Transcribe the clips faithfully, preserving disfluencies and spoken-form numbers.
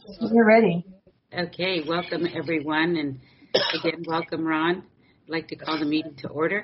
We're ready. Okay, welcome everyone, and again, welcome Ron. I'd like to call the meeting to order.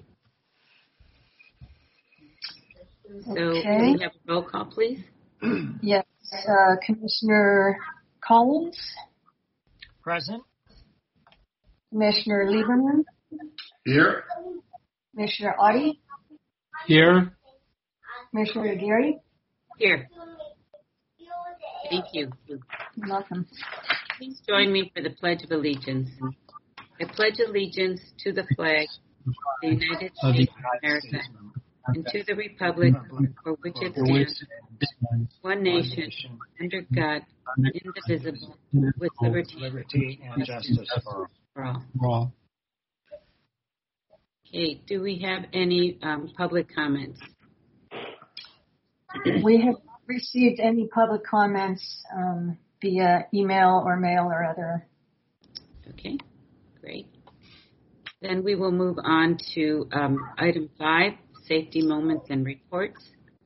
So, okay. Can we have a roll call, please? Yes, uh, Commissioner Collins. Present. Commissioner Lieberman. Here. Commissioner Audi. Here. Commissioner Gary. Here. Thank you. You're welcome. Please join me for the Pledge of Allegiance. I pledge allegiance to the flag of the United States of America and to the republic for which it stands, one nation, under God, indivisible, with liberty and justice for all. Okay, do we have any um, public comments? We have received any public comments um, via email or mail or other. Okay, great. Then we will move on to um, item five, safety moments and reports.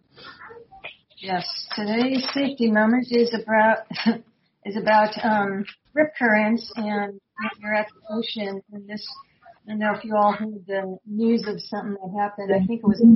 Yes, today's safety moment is about is about um, rip currents, and when you're at the ocean. And this, I don't know if you all heard the news of something that happened. I think it was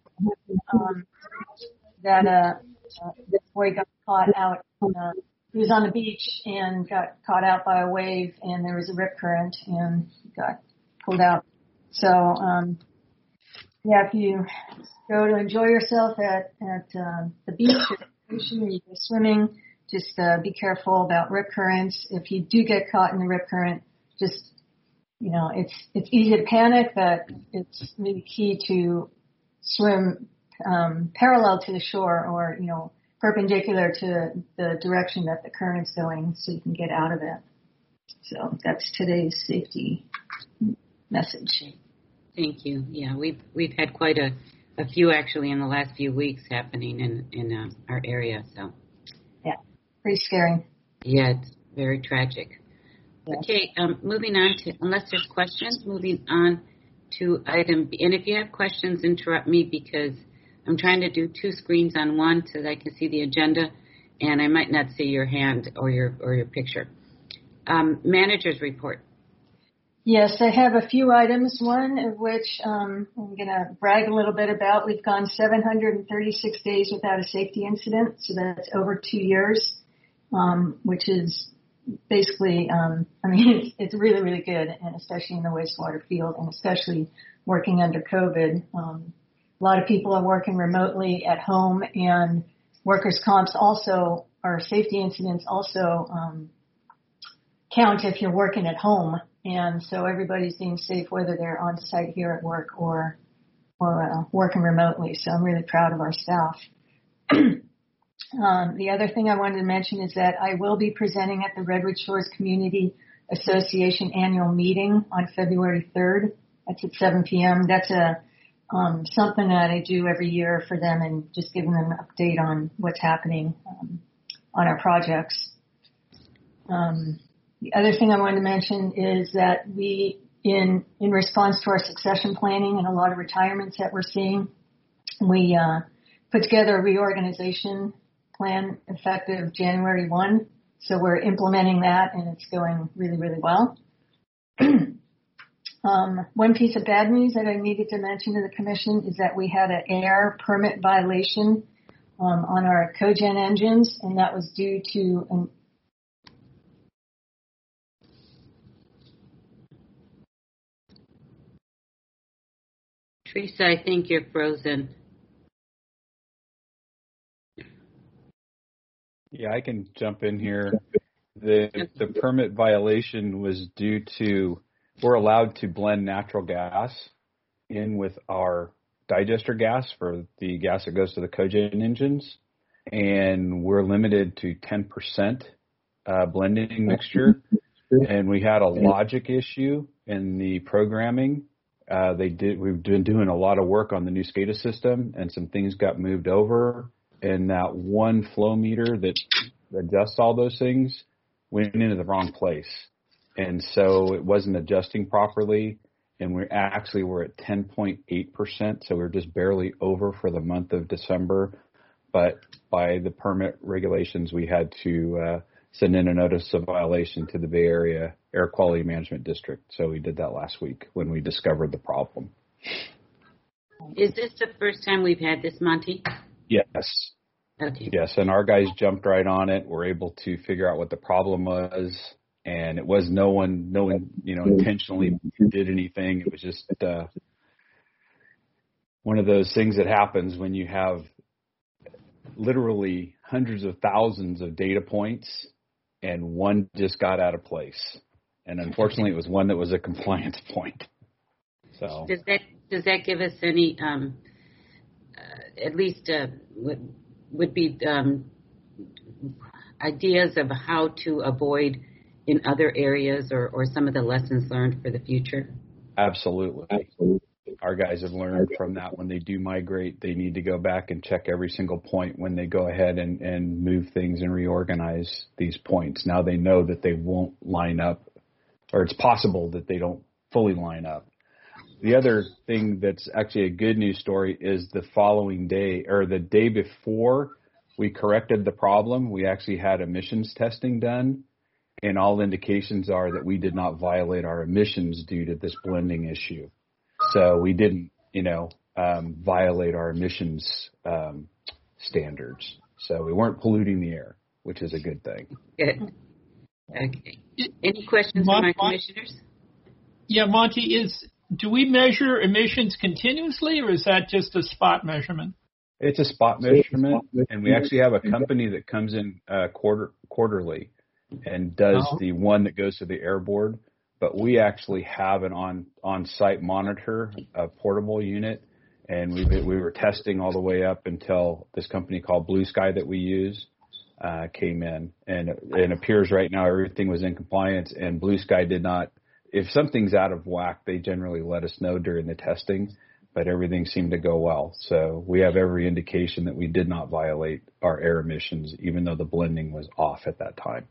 um, that uh, uh, this boy got caught out. Uh, he was on the beach and got caught out by a wave, and there was a rip current, and he got pulled out. So, um, yeah, if you go to enjoy yourself at at um, the beach or the ocean, or you go swimming, just uh, be careful about rip currents. If you do get caught in the rip current, just you know, it's it's easy to panic, but it's really key to swim um, parallel to the shore, or you know, perpendicular to the direction that the current's going, so you can get out of it. So that's today's safety message. Thank you. Yeah, we've we've had quite a, a few actually in the last few weeks happening in in uh, our area. So yeah, pretty scary. Yeah, it's very tragic. Yeah. Okay, um, moving on to, unless there's questions, moving on to item B. And if you have questions, interrupt me, because I'm trying to do two screens on one so that I can see the agenda, and I might not see your hand or your or your picture. Um, manager's report. Yes, I have a few items, one of which um, I'm going to brag a little bit about. We've gone seven hundred thirty-six days without a safety incident, so that's over two years, um, which is basically, um, I mean, it's, it's really, really good, and especially in the wastewater field, and especially working under COVID. Um, a lot of people are working remotely at home, and workers' comps also, or safety incidents also um, count if you're working at home. And so everybody's being safe, whether they're on site here at work or or uh, working remotely. So I'm really proud of our staff. um, the other thing I wanted to mention is that I will be presenting at the Redwood Shores Community Association annual meeting on February third. That's at seven p.m. That's a um, something that I do every year for them, and just giving them an update on what's happening um, on our projects. Um, The other thing I wanted to mention is that we, in in response to our succession planning and a lot of retirements that we're seeing, we uh, put together a reorganization plan effective January first. So we're implementing that, and it's going really, really well. um, one piece of bad news that I needed to mention to the commission is that we had an air permit violation um, on our cogen engines, and that was due to an Teresa, I think you're frozen. Yeah, I can jump in here. The the permit violation was due to, we're allowed to blend natural gas in with our digester gas for the gas that goes to the cogen engines, and we're limited to ten percent uh, blending mixture. And we had a logic issue in the programming. Uh, they did. We've been doing a lot of work on the new SCADA system, and some things got moved over. And that one flow meter that adjusts all those things went into the wrong place, and so it wasn't adjusting properly. And we actually were at ten point eight percent, so we we're just barely over for the month of December. But by the permit regulations, we had to uh, send in a notice of violation to the Bay Area Air Quality Management District. So we did that last week when we discovered the problem. Is this the first time we've had this, Monty? Yes. Okay. Yes, and our guys jumped right on it. We're able to figure out what the problem was, and it was no one, no one, you know, intentionally did anything. It was just uh, one of those things that happens when you have literally hundreds of thousands of data points, and one just got out of place. And unfortunately, it was one that was a compliance point. So does that does that give us any, um, uh, at least uh, would would be um, ideas of how to avoid in other areas, or, or some of the lessons learned for the future? Absolutely. Absolutely. Our guys have learned from that. When they do migrate, they need to go back and check every single point when they go ahead and, and move things and reorganize these points. Now they know that they won't line up, or it's possible that they don't fully line up. The other thing that's actually a good news story is the following day, or the day before we corrected the problem, we actually had emissions testing done, and all indications are that we did not violate our emissions due to this blending issue. So we didn't, you know, um, violate our emissions um, standards. So we weren't polluting the air, which is a good thing. Good. Okay. Any questions Mon- from my commissioners? Yeah, Monty, is do we measure emissions continuously, or is that just a spot measurement? It's a spot measurement, and we actually have a company that comes in uh, quarter quarterly and does Oh. the one that goes to the air board. But we actually have an on on-site monitor, a portable unit, and we we were testing all the way up until this company called Blue Sky that we use uh, came in, and it appears right now everything was in compliance. And Blue Sky did not. If something's out of whack, they generally let us know during the testing, but everything seemed to go well. So we have every indication that we did not violate our air emissions, even though the blending was off at that time.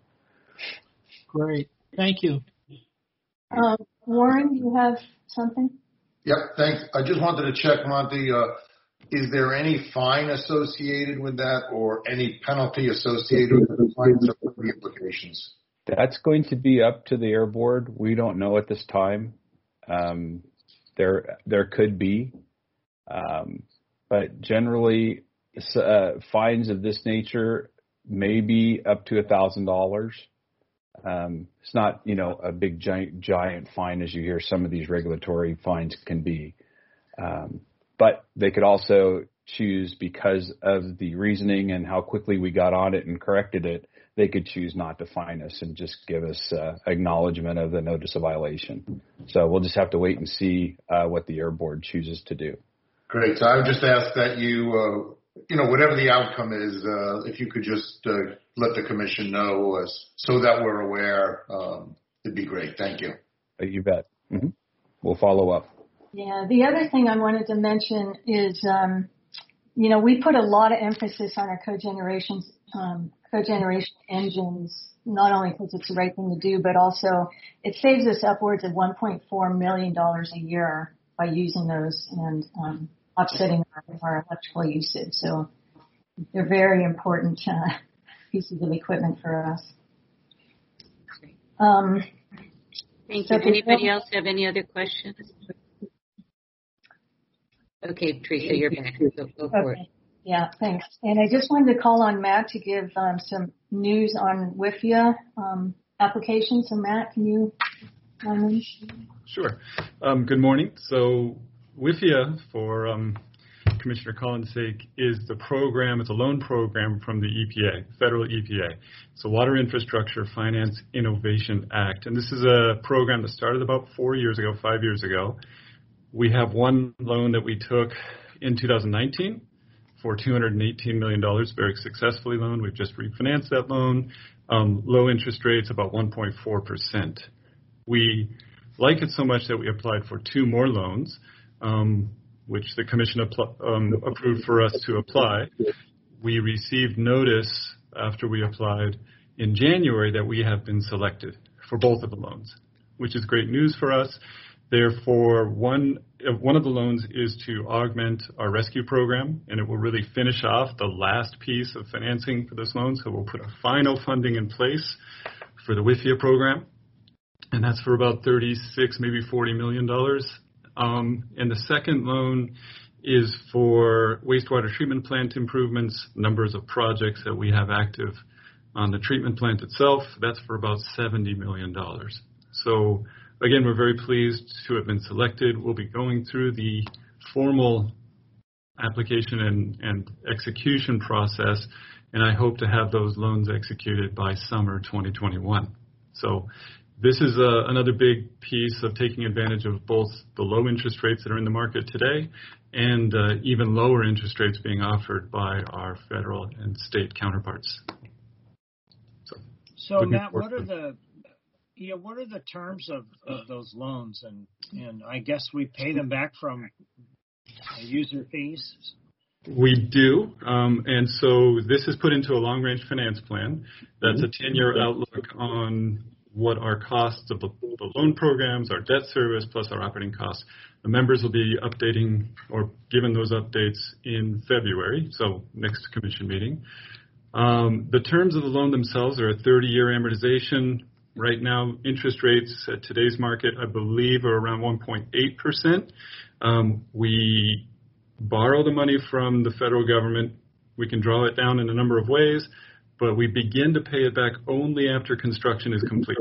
Great. Thank you. Um, Warren, you have something? Yep, thanks. I just wanted to check, Monty, uh, is there any fine associated with that, or any penalty associated with the fines or the implications? That's going to be up to the air board. We don't know at this time. Um, there, there could be, um, but generally, uh, fines of this nature may be up to a thousand dollars. Um, it's not, you know, a big giant giant fine as you hear some of these regulatory fines can be, um, but they could also choose, because of the reasoning and how quickly we got on it and corrected it, they could choose not to fine us and just give us uh, acknowledgement of the notice of violation. So we'll just have to wait and see uh, what the air board chooses to do. Great. So I would just ask that you, uh, you know, whatever the outcome is, uh, if you could just uh, let the commission know uh, so that we're aware, um, it'd be great. Thank you. Uh, you bet. Mm-hmm. We'll follow up. Yeah. The other thing I wanted to mention is, um, you know, we put a lot of emphasis on our cogeneration, um, cogeneration engines, not only because it's the right thing to do, but also it saves us upwards of one point four million dollars a year by using those and um, offsetting our, our electrical usage. So they're very important uh, pieces of equipment for us. Um, Thank so you. Anybody else have any other questions? Okay, Teresa, you're back. Go, go for okay. it. Yeah, thanks. And I just wanted to call on Matt to give um, some news on W I F I A um, application. So Matt, can you um, Sure. Um, good morning. So W I F I A, for um, Commissioner Collins' sake, is the program, it's a loan program from the E P A, federal E P A. It's the Water Infrastructure Finance Innovation Act. And this is a program that started about four years ago, five years ago. We have one loan that we took in two thousand nineteen for two hundred eighteen million dollars, very successfully loan. We've just refinanced that loan. Um, low interest rates, about one point four percent. We like it so much that we applied for two more loans, um, which the commission apl- um, approved for us to apply. We received notice after we applied in January that we have been selected for both of the loans, which is great news for us. Therefore, one one of the loans is to augment our rescue program, and it will really finish off the last piece of financing for this loan. So we'll put a final funding in place for the W I F I A program, and that's for about thirty-six, maybe forty million dollars. Um, and the second loan is for wastewater treatment plant improvements, numbers of projects that we have active on the treatment plant itself. That's for about seventy million dollars. So again, we're very pleased to have been selected. We'll be going through the formal application and, and execution process, and I hope to have those loans executed by summer twenty twenty-one. So this is uh, another big piece of taking advantage of both the low interest rates that are in the market today and uh, even lower interest rates being offered by our federal and state counterparts. So, so Matt, what are the Yeah, what are the terms of, of those loans? And, and I guess we pay them back from user fees? We do. Um, and so this is put into a long-range finance plan. That's a ten-year outlook on what our costs of the, the loan programs, our debt service, plus our operating costs. The members will be updating or given those updates in February, so next commission meeting. Um, the terms of the loan themselves are a thirty-year amortization. Right now, interest rates at today's market, I believe, are around one point eight percent. Um, we borrow the money from the federal government. We can draw it down in a number of ways, but we begin to pay it back only after construction is complete,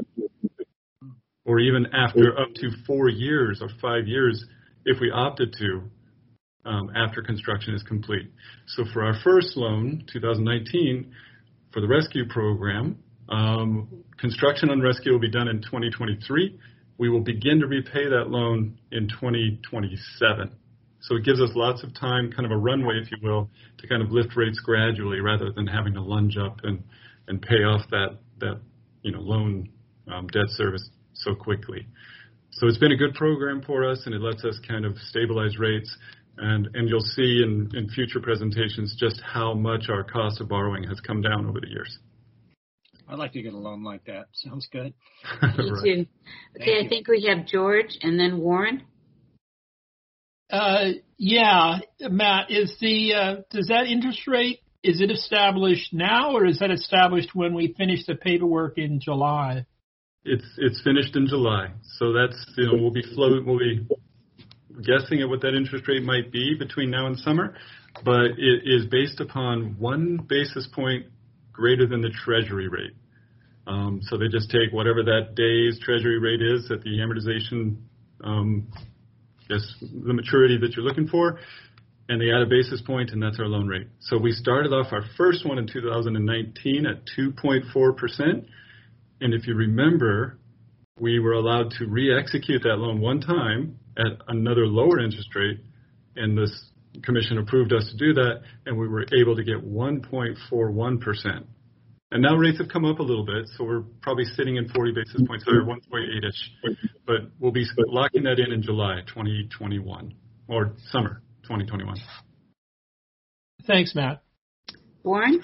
or even after up to four years or five years if we opted to, um, after construction is complete. So for our first loan, two thousand nineteen, for the rescue program, um, construction on rescue will be done in twenty twenty-three. We will begin to repay that loan in twenty twenty-seven. So it gives us lots of time, kind of a runway, if you will, to kind of lift rates gradually rather than having to lunge up and, and pay off that, that you know, loan um, debt service so quickly. So it's been a good program for us, and it lets us kind of stabilize rates. And, and you'll see in, in future presentations just how much our cost of borrowing has come down over the years. I'd like to get a loan like that. Sounds good. Me too. Okay, I think we have George and then Warren. Uh, yeah, Matt, is the uh, does that interest rate, is it established now, or is that established when we finish the paperwork in July? It's it's finished in July, so that's you know we'll be float we'll be guessing at what that interest rate might be between now and summer, but it is based upon one basis point greater than the Treasury rate. Um, so they just take whatever that day's Treasury rate is at the amortization, um, yes, the maturity that you're looking for, and they add a basis point, and that's our loan rate. So we started off our first one in two thousand nineteen at two point four percent, and if you remember, we were allowed to re-execute that loan one time at another lower interest rate, and this commission approved us to do that, and we were able to get one point four one percent. And now rates have come up a little bit, so we're probably sitting in forty basis points higher, one point eight-ish. But we'll be locking that in in July twenty twenty-one, or summer twenty twenty-one. Thanks, Matt. Warren?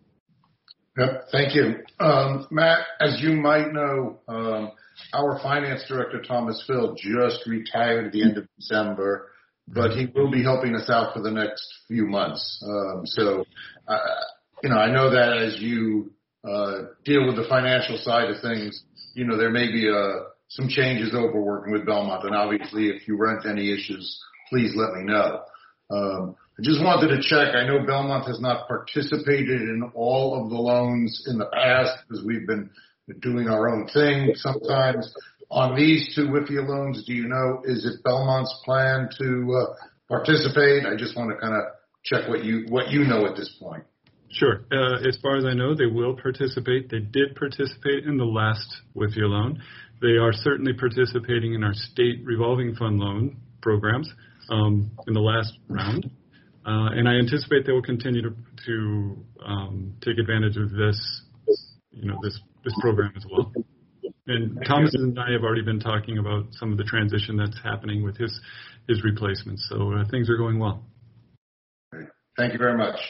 Yep, thank you. Um, Matt, as you might know, um, our finance director, Thomas Phil, just retired at the end of December, but he will be helping us out for the next few months. Um, so, uh, you know, I know that as you uh, deal with the financial side of things, you know, there may be uh, some changes over working with Belmont. And obviously, if you run into any issues, please let me know. Um, I just wanted to check. I know Belmont has not participated in all of the loans in the past because we've been doing our own thing sometimes. On these two W I F I A loans, do you know, is it Belmont's plan to uh, participate? I just want to kind of check what you what you know at this point. Sure. Uh, as far as I know, they will participate. They did participate in the last W I F I A loan. They are certainly participating in our state revolving fund loan programs um, in the last round. Uh, and I anticipate they will continue to, to um, take advantage of this, you know, this, this program as well. And Thomas and I have already been talking about some of the transition that's happening with his, his replacements. So uh, things are going well. Great. Thank you very much.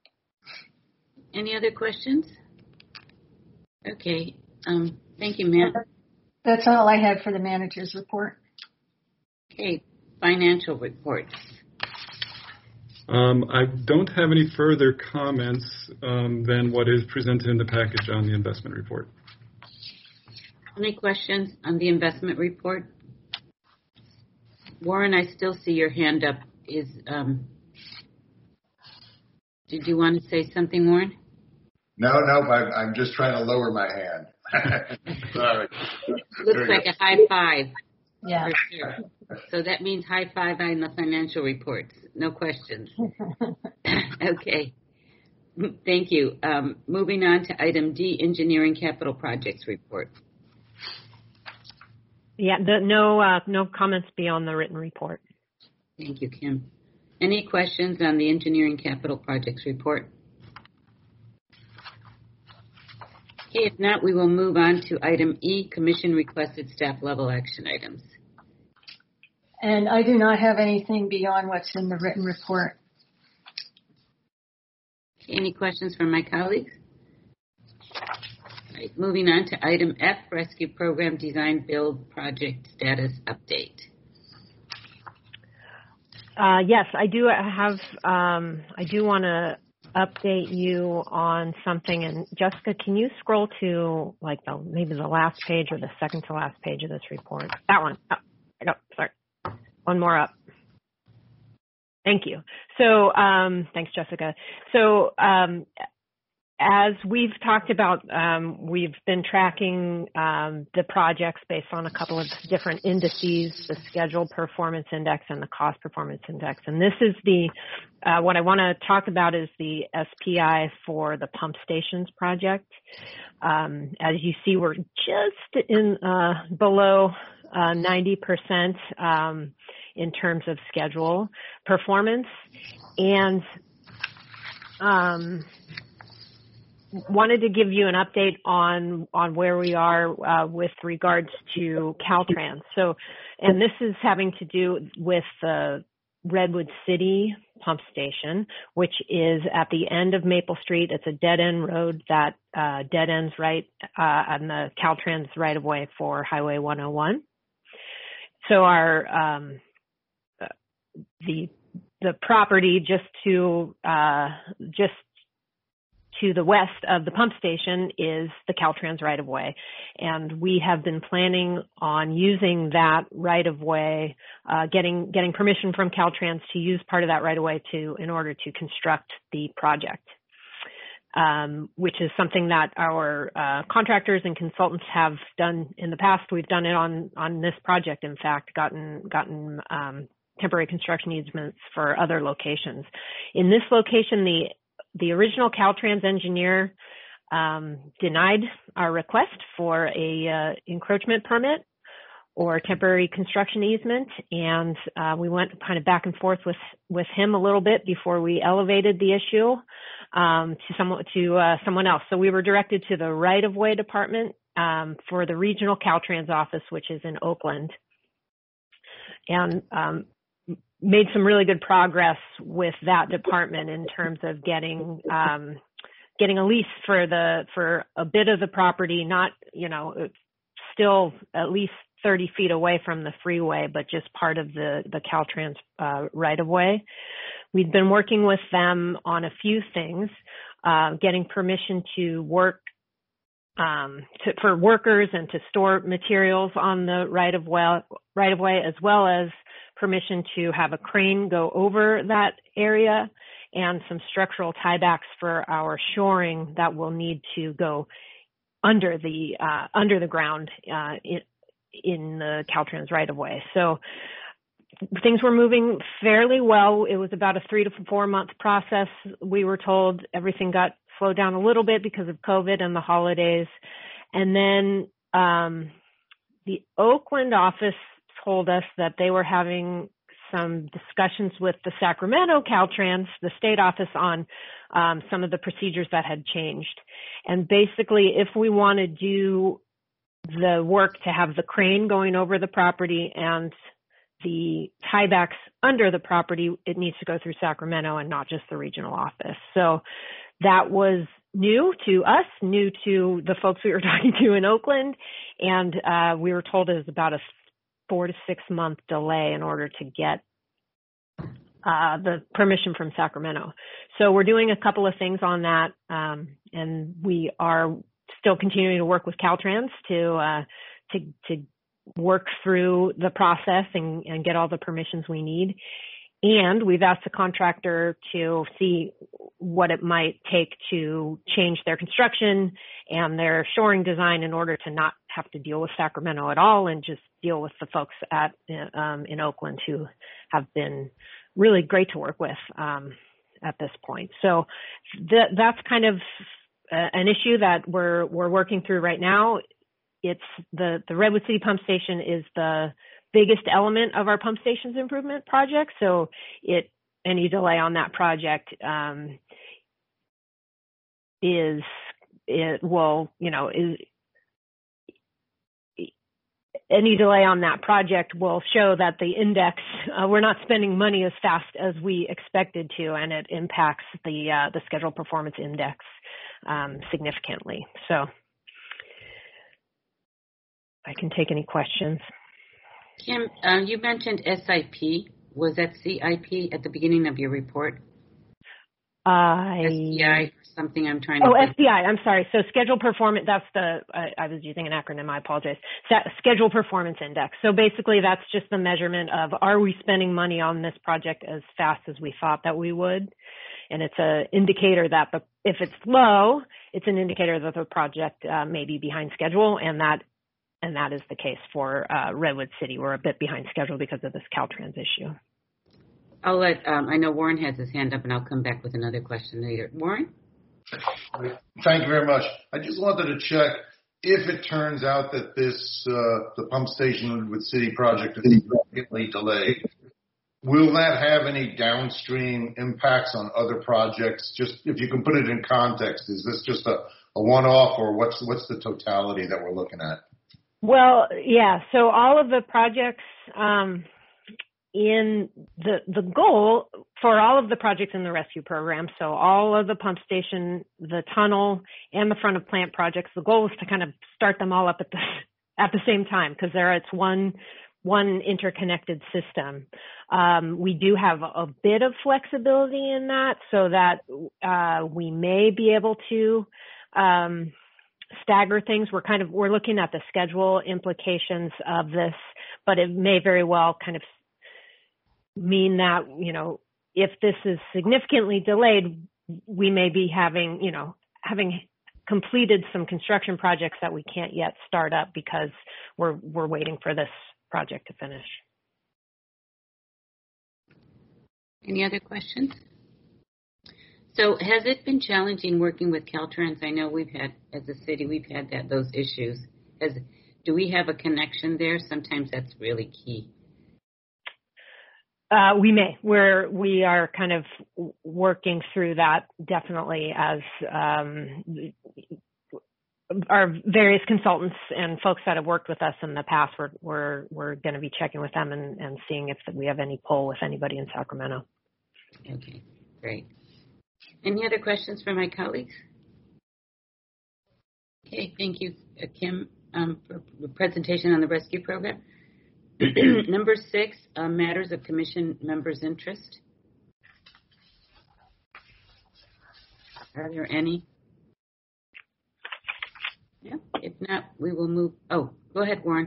Any other questions? Okay. Um, thank you, Matt. That's all I had for the manager's report. Okay, financial reports. Um, I don't have any further comments um, than what is presented in the package on the investment report. Any questions on the investment report? Warren, I still see your hand up. Is um, did you want to say something, Warren? No, no, I'm, I'm just trying to lower my hand. Sorry. Looks like a high five. Yeah. For sure. So that means high five on the financial reports. No questions. Okay. Thank you. Um, moving on to item D, engineering capital projects report. Yeah, the, no, uh, no comments beyond the written report. Thank you, Kim. Any questions on the engineering capital projects report? Okay, if not, we will move on to item E, commission requested staff level action items. And I do not have anything beyond what's in the written report. Okay, any questions from my colleagues? All right, moving on to item F, rescue program design build project status update. Uh, yes, I do have, um, I do want to update you on something. And Jessica, can you scroll to like the, maybe the last page or the second to last page of this report? That one. Oh, I got, sorry. One more up. Thank you. So, um, thanks, Jessica. So, um, as we've talked about, um, we've been tracking um, the projects based on a couple of different indices, the scheduled performance index and the cost performance index. And this is the, uh, what I want to talk about is the S P I for the pump stations project. Um, as you see, we're just in uh, below uh, ninety percent um, in terms of schedule performance. And um, wanted to give you an update on on where we are uh, with regards to Caltrans. So, and this is having to do with the Redwood City pump station, which is at the end of Maple Street. It's a dead-end road that uh, dead ends right uh, on the Caltrans right-of-way for Highway one oh one. So our um, the the property just to uh, just to the west of the pump station is the Caltrans right-of-way, and we have been planning on using that right-of-way, uh, getting getting permission from Caltrans to use part of that right-of-way to in order to construct the project, um, which is something that our uh, contractors and consultants have done in the past. We've done it on on this project, in fact, gotten gotten um, temporary construction easements for other locations. In this location, the The original Caltrans engineer um, denied our request for a uh, encroachment permit or temporary construction easement, and uh, we went kind of back and forth with with him a little bit before we elevated the issue um, to someone to uh, someone else. So we were directed to the right-of-way department um, for the regional Caltrans office, which is in Oakland, and um, made some really good progress with that department in terms of getting um, getting a lease for the for a bit of the property, not, you know, still at least thirty feet away from the freeway, but just part of the the Caltrans uh, right of way. We've been working with them on a few things, uh, getting permission to work um, to, for workers and to store materials on the right of way, right of way, as well as permission to have a crane go over that area and some structural tiebacks for our shoring that will need to go under the uh, under the ground uh, in, in the Caltrans right of way. So things were moving fairly well. It was about a three to four month process. We were told everything got slowed down a little bit because of COVID and the holidays. And then um, the Oakland office told us that they were having some discussions with the Sacramento Caltrans, the state office, on um, some of the procedures that had changed. And basically, if we want to do the work to have the crane going over the property and the tiebacks under the property, it needs to go through Sacramento and not just the regional office. So that was new to us, new to the folks we were talking to in Oakland, and uh, we were told it was about a four to six month delay in order to get uh, the permission from Sacramento. So we're doing a couple of things on that, um, and we are still continuing to work with Caltrans to uh, to to work through the process and, and get all the permissions we need. And we've asked the contractor to see what it might take to change their construction and their shoring design in order to not have to deal with Sacramento at all and just deal with the folks at um, in Oakland who have been really great to work with um, at this point. So th- that's kind of uh, an issue that we're we're working through right now. It's the the Redwood City Pump Station is the biggest element of our pump stations improvement project. So it any delay on that project um, is it will you know is any delay on that project will show that the index uh, we're not spending money as fast as we expected to, and it impacts the uh, the schedule performance index um, significantly. So I can take any questions. Kim, uh, you mentioned S I P. Was that C I P at the beginning of your report? I S B I, something I'm trying to Oh, think. S B I, I'm sorry. So schedule performance, that's the, I, I was using an acronym, I apologize. Sa- schedule performance index. So basically that's just the measurement of, are we spending money on this project as fast as we thought that we would? And it's an indicator that the, if it's low, it's an indicator that the project uh, may be behind schedule, and that And that is the case for uh, Redwood City. We're a bit behind schedule because of this Caltrans issue. I'll let, um, I know Warren has his hand up, and I'll come back with another question later. Warren? Thank you very much. I just wanted to check if it turns out that this, uh, the pump station Redwood City project is significantly delayed, will that have any downstream impacts on other projects? Just if you can put it in context, is this just a, a one-off, or what's what's the totality that we're looking at? Well, yeah. So all of the projects um, in the the goal for all of the projects in the rescue program, so all of the pump station, the tunnel, and the front of plant projects, the goal is to kind of start them all up at the at the same time because there it's one one interconnected system. Um, we do have a bit of flexibility in that, so that uh, we may be able to. Um, stagger things. We're kind of, we're looking at the schedule implications of this, but it may very well kind of mean that, you know, if this is significantly delayed, we may be having, you know, having completed some construction projects that we can't yet start up because we're, we're waiting for this project to finish. Any other questions? So has it been challenging working with Caltrans? I know we've had, as a city, we've had that those issues. Has, do we have a connection there? Sometimes that's really key. Uh, we may. We're, we are kind of working through that definitely as um, our various consultants and folks that have worked with us in the past. We're, we're, we're going to be checking with them and, and seeing if we have any pull with anybody in Sacramento. Okay, great. Any other questions from my colleagues? Okay, thank you, uh, Kim, um, for the presentation on the rescue program. Number six, uh, matters of commission members' interest. Are there any? Yeah, if not, we will move. Oh, go ahead, Warren.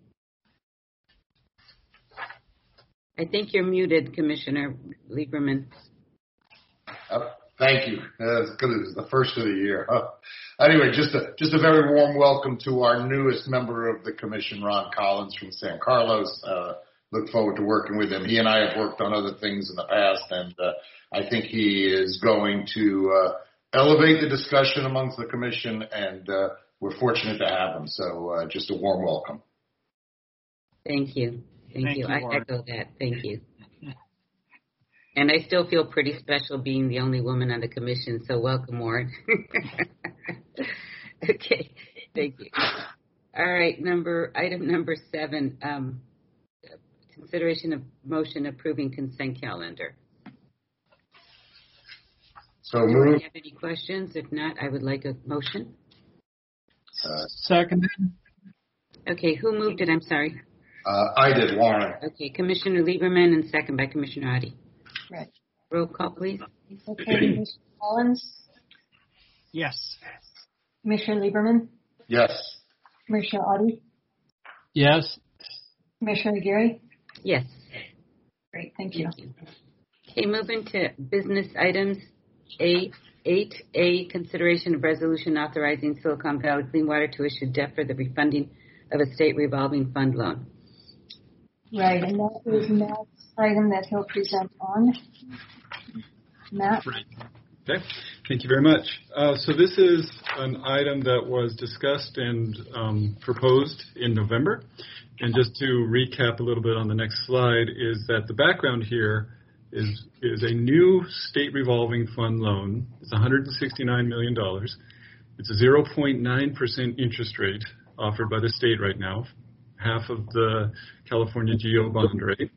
I think you're muted, Commissioner Lieberman. Oh, thank you. That's good. It's the first of the year. Uh, anyway, just a just a very warm welcome to our newest member of the commission, Ron Collins from San Carlos. Uh, look forward to working with him. He and I have worked on other things in the past, and uh, I think he is going to uh, elevate the discussion amongst the commission, and uh, we're fortunate to have him. So uh, just a warm welcome. Thank you. Thank, Thank you. you, I Warren. echo that. Thank you. And I still feel pretty special being the only woman on the commission, so welcome, Warren. Okay, thank you. All right, number item number seven, um, consideration of motion approving consent calendar. So Do move. you have any questions? If not, I would like a motion. Uh, Seconded. Okay, who moved it? I'm sorry. Uh, I did, Warren. Okay, Commissioner Lieberman and second by Commissioner Adi. Right. Roll call, please. Okay, Commissioner Collins? Yes. Commissioner Lieberman? Yes. Commissioner Adi? Yes. Commissioner Gary? Yes. Great, thank you. Thank you. Okay, moving to business items. A, eight A, consideration of resolution authorizing Silicon Valley Clean Water to issue debt for the refunding of a state revolving fund loan. Right, and that is Matt's item that he'll present on. Matt? Right. Okay. Thank you very much. Uh, so this is an item that was discussed and um, proposed in November. And just to recap a little bit on the next slide is that the background here is is a new state revolving fund loan. It's one hundred sixty-nine million dollars. It's a zero point nine percent interest rate offered by the state right now, half of the California G O bond rate.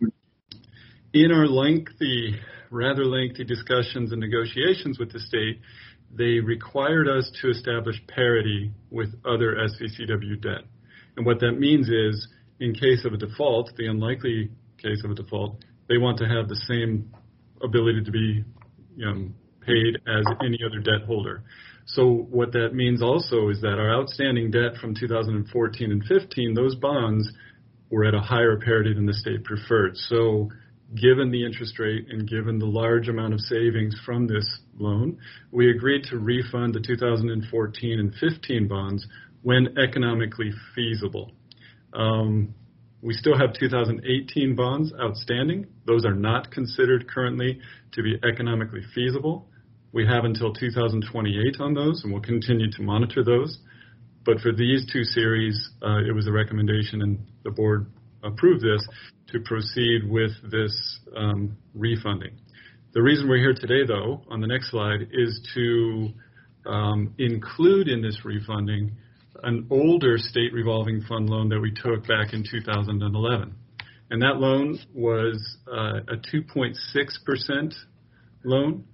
In our lengthy, rather lengthy discussions and negotiations with the state, they required us to establish parity with other S V C W debt. And what that means is, in case of a default, the unlikely case of a default, they want to have the same ability to be you know, paid as any other debt holder. So what that means also is that our outstanding debt from two thousand fourteen and fifteen, those bonds were at a higher parity than the state preferred. So given the interest rate and given the large amount of savings from this loan, we agreed to refund the two thousand fourteen and fifteen bonds when economically feasible. Um, we still have two thousand eighteen bonds outstanding. Those are not considered currently to be economically feasible. We have until two thousand twenty-eight on those, and we'll continue to monitor those. But for these two series, uh, it was a recommendation, and the board approved this, to proceed with this um, refunding. The reason we're here today, though, on the next slide, is to um, include in this refunding an older state revolving fund loan that we took back in two thousand eleven. And that loan was uh, a two point six percent loan,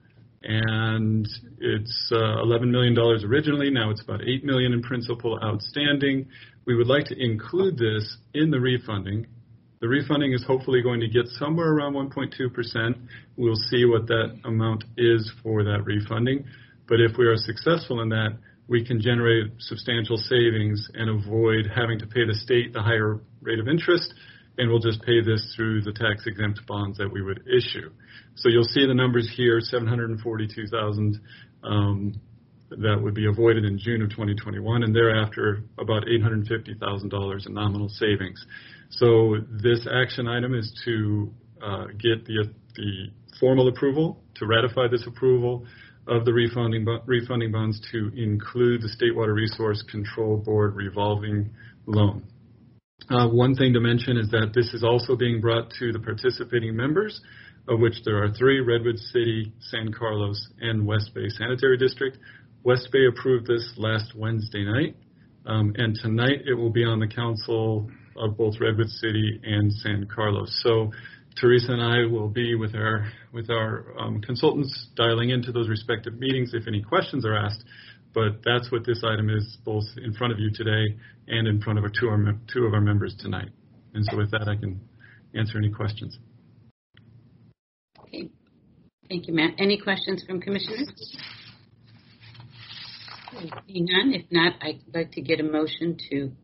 and it's uh, eleven million dollars originally. Now it's about eight million dollars in principal outstanding. We would like to include this in the refunding. The refunding is hopefully going to get somewhere around one point two percent. We'll see what that amount is for that refunding. But if we are successful in that, we can generate substantial savings and avoid having to pay the state the higher rate of interest, and we'll just pay this through the tax-exempt bonds that we would issue. So you'll see the numbers here, seven hundred forty-two thousand dollars um, that would be avoided in June of twenty twenty-one, and thereafter about eight hundred fifty thousand dollars in nominal savings. So this action item is to uh, get the, the formal approval, to ratify this approval of the refunding, refunding bonds to include the State Water Resource Control Board revolving loan. Uh, one thing to mention is that this is also being brought to the participating members, of which there are three: Redwood City, San Carlos, and West Bay Sanitary District. West Bay approved this last Wednesday night, um, and tonight it will be on the council of both Redwood City and San Carlos. So Teresa and I will be with our with our um, consultants dialing into those respective meetings if any questions are asked. But that's what this item is, both in front of you today and in front of our two, our, two of our members tonight. And so with that, I can answer any questions. Okay. Thank you, Matt. Any questions from commissioners? Seeing none. If not, I'd like to get a motion to.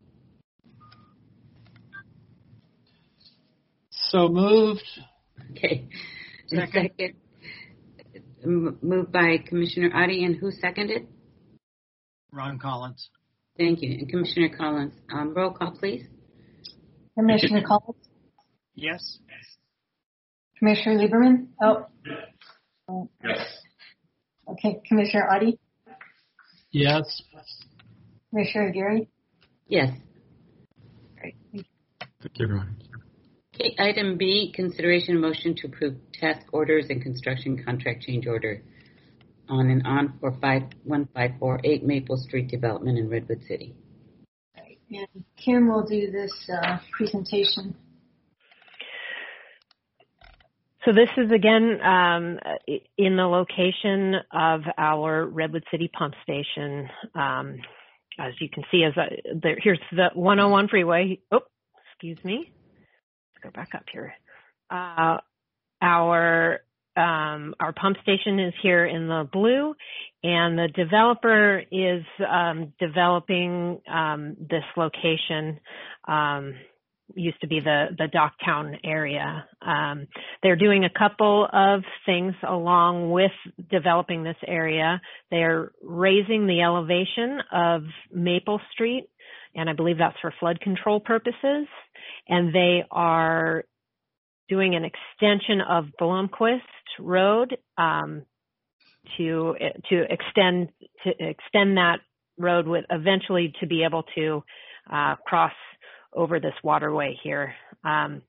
So moved. Okay. Second. Second. Moved by Commissioner Adi, and who seconded? Ron Collins. Thank you. And Commissioner Collins. Um, roll call, please. Commissioner Collins? Yes. Commissioner Lieberman? Oh. Yes. Okay. Commissioner Adi? Yes. Commissioner Gary? Yes. Great. Thank you, everyone. Okay, item B, consideration motion to approve task orders and construction contract change order on and on for five one five four eight Maple Street development in Redwood City. Right. And Kim will do this uh, presentation. So this is again um, in the location of our Redwood City pump station. Um, as you can see, as I, there, here's the one oh one freeway. Oh, excuse me. Let's go back up here. Uh, our um, our pump station is here in the blue, and the developer is um, developing um, this location. Um, used to be the, the Docktown area. Um, they're doing a couple of things along with developing this area. They're raising the elevation of Maple Street, and I believe that's for flood control purposes. And they are doing an extension of Blomquist Road um, to to extend to extend that road with eventually to be able to uh, cross over this waterway here. Um,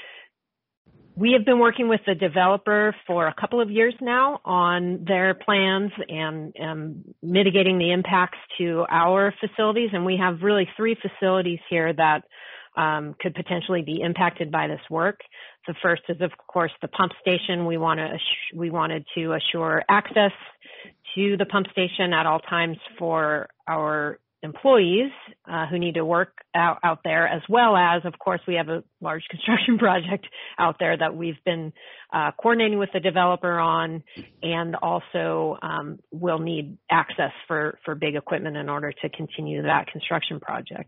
we have been working with the developer for a couple of years now on their plans and, and mitigating the impacts to our facilities, and we have really three facilities here that um, could potentially be impacted by this work. The first is, of course, the pump station. We want to we wanted to assure access to the pump station at all times for our employees uh, who need to work out, out there, as well as, of course, we have a large construction project out there that we've been uh, coordinating with the developer on, and also um, will need access for, for big equipment in order to continue that construction project.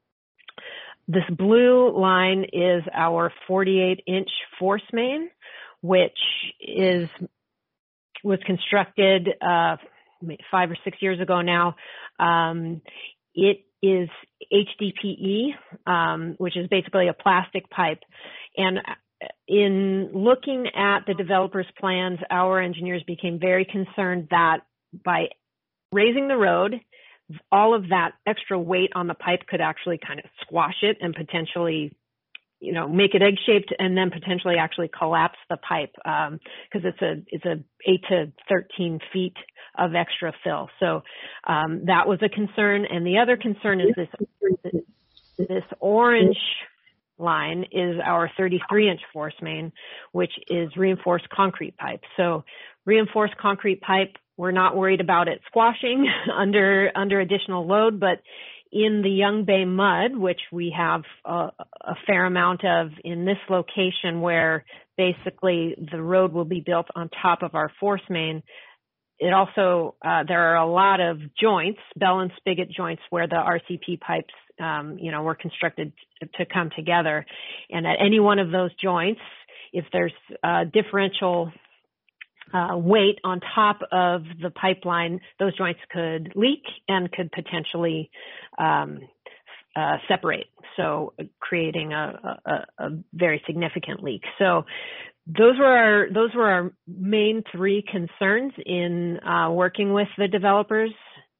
This blue line is our forty-eight inch force main, which is was constructed uh, five or six years ago now. Um, it is H D P E, um, which is basically a plastic pipe. And in looking at the developer's plans, our engineers became very concerned that by raising the road, all of that extra weight on the pipe could actually kind of squash it and potentially, you know, make it egg-shaped and then potentially actually collapse the pipe because um, it's a it's a eight to thirteen feet of extra fill. So um, that was a concern. And the other concern is this this orange line is our thirty-three inch force main, which is reinforced concrete pipe. So reinforced concrete pipe, we're not worried about it squashing under under additional load, but in the Young Bay mud, which we have a, a fair amount of in this location where basically the road will be built on top of our force main, it also, uh, there are a lot of joints, bell and spigot joints, where the R C P pipes, um, you know, were constructed to, to come together. And at any one of those joints, if there's uh, differential Uh, weight on top of the pipeline, those joints could leak and could potentially um, uh, separate, so creating a, a, a very significant leak. So those were our those were our main three concerns in uh, working with the developers.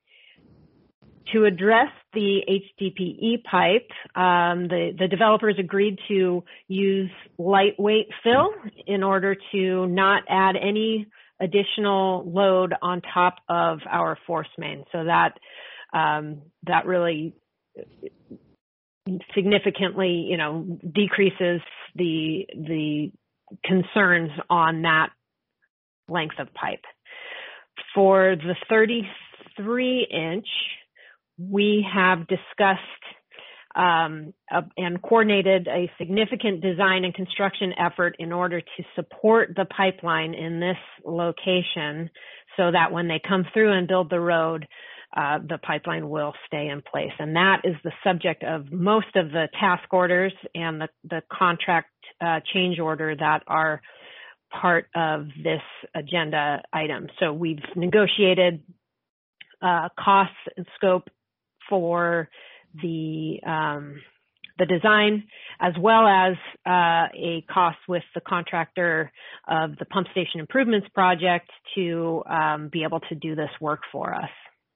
To address the H D P E pipe, um, the, the developers agreed to use lightweight fill in order to not add any additional load on top of our force main. So that um, that really significantly, you know, decreases the the concerns on that length of pipe. For the thirty-three inch, we have discussed um, uh, and coordinated a significant design and construction effort in order to support the pipeline in this location so that when they come through and build the road, uh, the pipeline will stay in place. And that is the subject of most of the task orders and the, the contract uh, change order that are part of this agenda item. So we've negotiated uh, costs and scope for the um, the design, as well as uh, a cost with the contractor of the pump station improvements project to um, be able to do this work for us.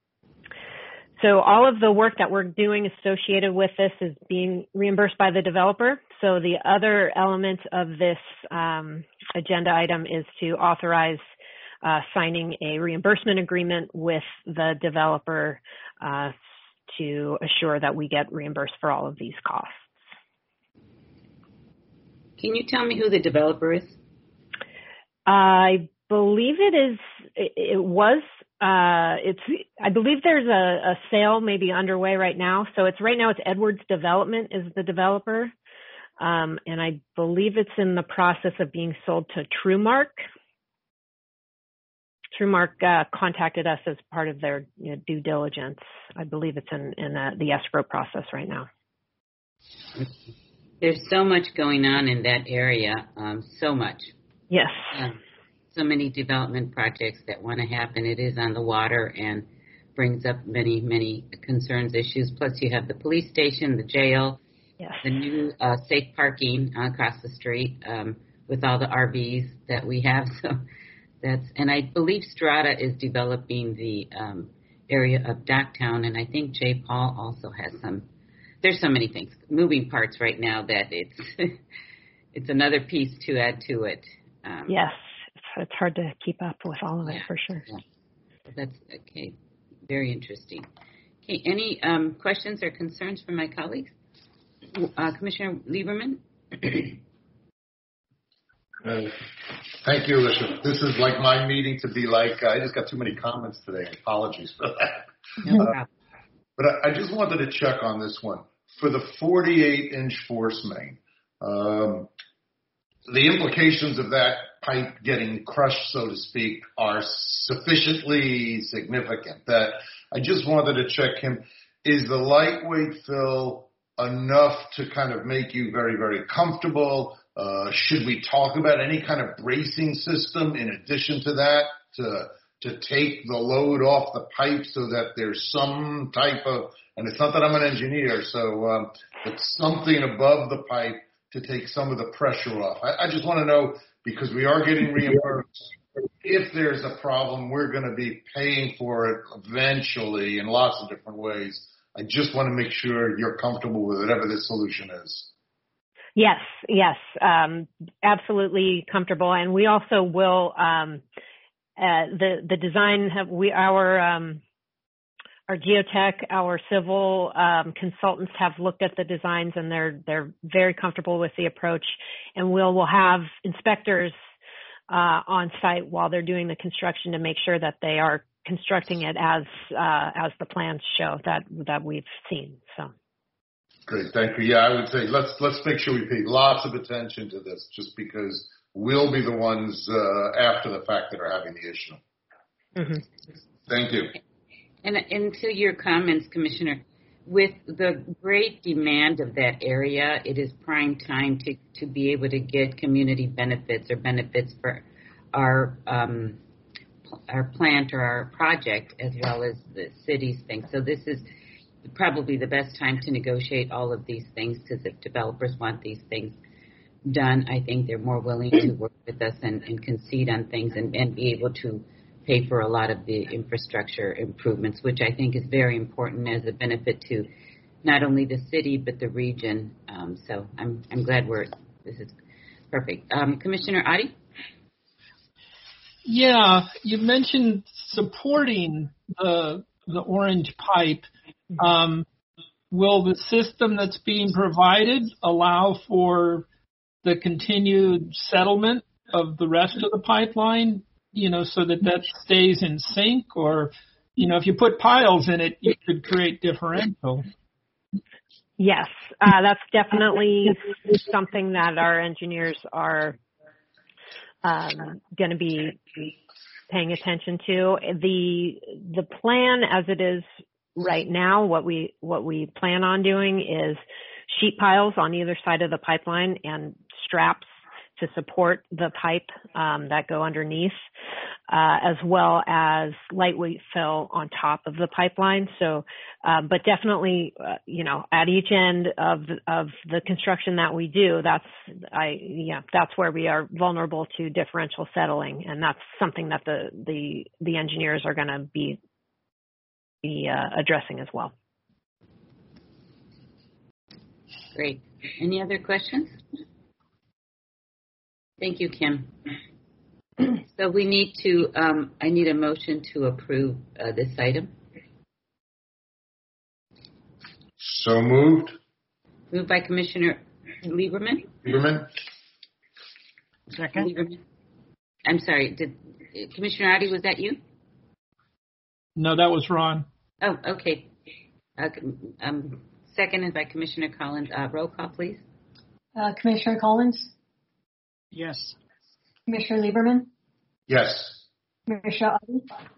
So all of the work that we're doing associated with this is being reimbursed by the developer. So the other element of this um, agenda item is to authorize uh, signing a reimbursement agreement with the developer uh, to assure that we get reimbursed for all of these costs. Can you tell me who the developer is? I believe it is, it was, uh, it's, I believe there's a, a sale maybe underway right now. So it's right now it's Edwards Development is the developer. Um, and I believe it's in the process of being sold to TrueMark. TrueMark uh, contacted us as part of their you know, due diligence. I believe it's in, in uh, the escrow process right now. There's so much going on in that area, um, so much. Yes. Um, so many development projects that want to happen. It is on the water and brings up many, many concerns, issues. Plus you have the police station, the jail, yes. the new uh, safe parking across the street um, with all the R Vs that we have. So that's, and I believe Strata is developing the um, area of Docktown, and I think J. Paul also has some. There's so many things, moving parts right now that it's it's another piece to add to it. Um, yes, it's, it's hard to keep up with all of it yeah, for sure. Yeah. That's okay. Very interesting. Okay, any um, questions or concerns from my colleagues? Uh, Commissioner Lieberman? uh, thank you, Alicia. This is like my meeting to be like, uh, I just got too many comments today. Apologies for that. No uh, problem. But I, I just wanted to check on this one. For the forty-eight inch force main, um, the implications of that pipe getting crushed, so to speak, are sufficiently significant that I just wanted to check him. Is the lightweight fill enough to kind of make you very, very comfortable? Uh, should we talk about any kind of bracing system in addition to that to to take the load off the pipe so that there's some type of, and it's not that I'm an engineer, so um, it's something above the pipe to take some of the pressure off. I, I just want to know, because we are getting reimbursed, if there's a problem, we're going to be paying for it eventually in lots of different ways. I just want to make sure you're comfortable with whatever this solution is. Yes, yes, um, absolutely comfortable. And we also will, um, uh, the, the design, have we, our, um, our geotech, our civil um, consultants have looked at the designs, and they're they're very comfortable with the approach. And we'll will have inspectors uh, on site while they're doing the construction to make sure that they are constructing it as uh, as the plans show that that we've seen. So. Great, thank you. Yeah, I would say let's let's make sure we pay lots of attention to this, just because we'll be the ones uh, after the fact that are having the issue. Mm-hmm. Thank you. And, and to your comments, Commissioner, with the great demand of that area, it is prime time to, to be able to get community benefits or benefits for our um, our plant or our project, as well as the city's thing. So this is probably the best time to negotiate all of these things, because if developers want these things done, I think they're more willing to work with us and, and concede on things and, and be able to pay for a lot of the infrastructure improvements, which I think is very important as a benefit to not only the city but the region. Um, so I'm I'm glad we're this is perfect. Um, Commissioner Adi? Yeah, you mentioned supporting the the orange pipe. Um, will the system that's being provided allow for the continued settlement of the rest of the pipeline, you know, so that that stays in sync? Or, you know, if you put piles in it, you could create differential. Yes, uh, that's definitely something that our engineers are um, going to be paying attention to. The the plan as it is right now, what we what we plan on doing is sheet piles on either side of the pipeline and straps to support the pipe um, that go underneath, uh, as well as lightweight fill on top of the pipeline. So, uh, but definitely, uh, you know, at each end of of the construction that we do, that's I yeah, that's where we are vulnerable to differential settling, and that's something that the the the engineers are going to be be uh, addressing as well. Great. Any other questions? Thank you, Kim. So we need to, um, I need a motion to approve uh, this item. So moved. Moved by Commissioner Lieberman. Lieberman. Second. Lieberman. I'm sorry, did Commissioner Adi, was that you? No, that was Ron. Oh, okay. Uh, um, seconded by Commissioner Collins. Uh, roll call, please. Uh, Commissioner Collins? Yes. Commissioner Lieberman? Yes. Commissioner Audi?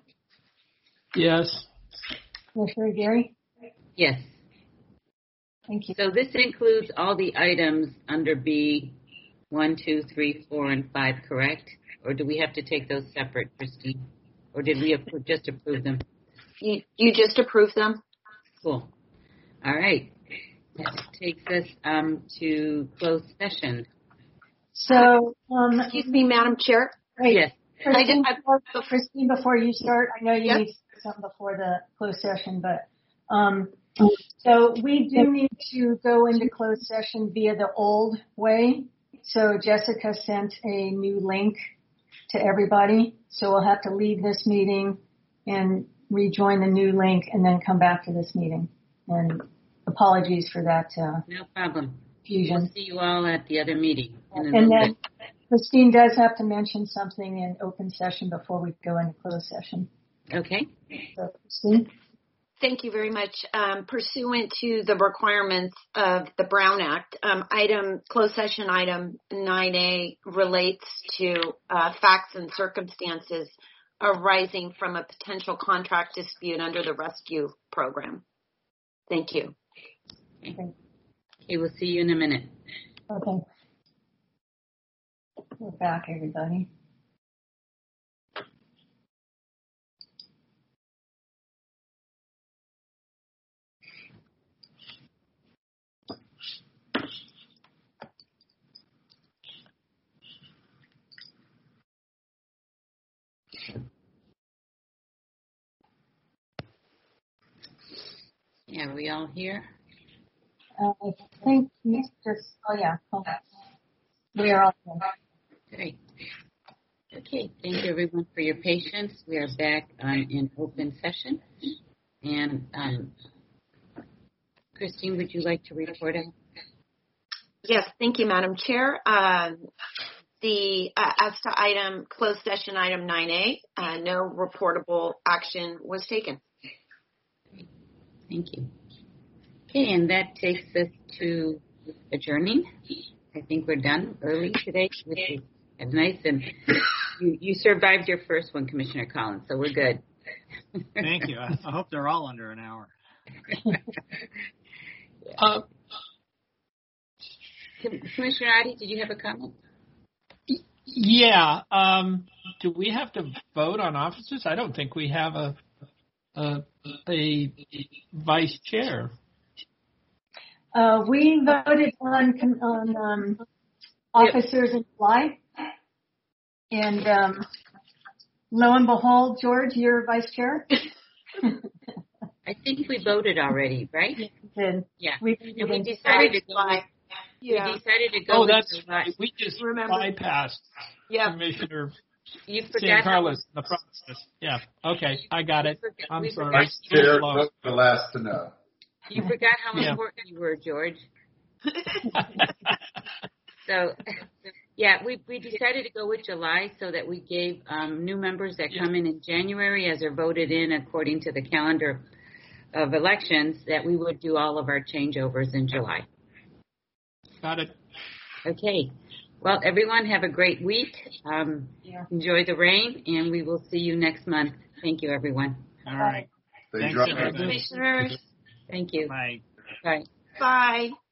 Yes. Commissioner Gary? Yes. Thank you. So this includes all the items under B one, two, three, four, and five, correct? Or do we have to take those separate, Christine? Or did we appro- just approve them? You, you just approved them? Cool. All right. That takes us um, to closed session. So, um, Excuse me, Madam Chair. Wait, Yes. Christine, I did- before, Christine, before you start, I know you Yep. need to say something before the closed session, but um, so we do need to go into closed session via the old way. So Jessica sent a new link to everybody. So we'll have to leave this meeting and rejoin the new link and then come back to this meeting. And apologies for that uh, No problem. confusion. We'll see you all at the other meeting. in a And little then bit. Christine does have to mention something in open session before we go into closed session. Okay. So, Christine? Thank you very much. Um, pursuant to the requirements of the Brown Act, um, item closed session item nine A relates to uh, facts and circumstances arising from a potential contract dispute under the rescue program. Thank you. Okay. Okay, we'll see you in a minute. Okay. We're back, everybody. Yeah, are we all here? Uh, I think Mister Oh, yeah. Oh, we are all here. Great. Okay, thank you everyone for your patience. We are back um, in open session. And um, Christine, would you like to report out? Yes, thank you, Madam Chair. Um, the uh, as to item closed session item nine A, uh, no reportable action was taken. Thank you. Okay, and that takes us to adjourning. I think we're done early today, which is nice. And you, you survived your first one, Commissioner Collins, so we're good. Thank you. I, I hope they're all under an hour. Uh, Commissioner Adi, did you have a comment? yeah. Um, do we have to vote on officers? I don't think we have a a, a vice chair. Uh, we voted on on um, officers in July, and um, lo and behold, George, you're vice chair. I think we voted already, right? Yes, we did. Yeah. We, and we decided to go. With, Yeah. We decided to go. Oh, with that's July. right. We just Remember. bypassed Yep. Commissioner You San forgot how, Carlos in the process. Yeah. Okay, I got it. forgot- I'm we sorry. forgot- Vice Chair, vote the last to know. you forgot how Yeah. important you were, George. So, yeah, we we decided to go with July so that we gave um, new members that come in in January, as are voted in according to the calendar of elections, that we would do all of our changeovers in July. Got it. Okay. Well, everyone have a great week. Um, Yeah. Enjoy the rain, and we will see you next month. Thank you, everyone. All right. They Thanks, drop- everybody. Commissioners, Thank you. Bye. Bye. bye.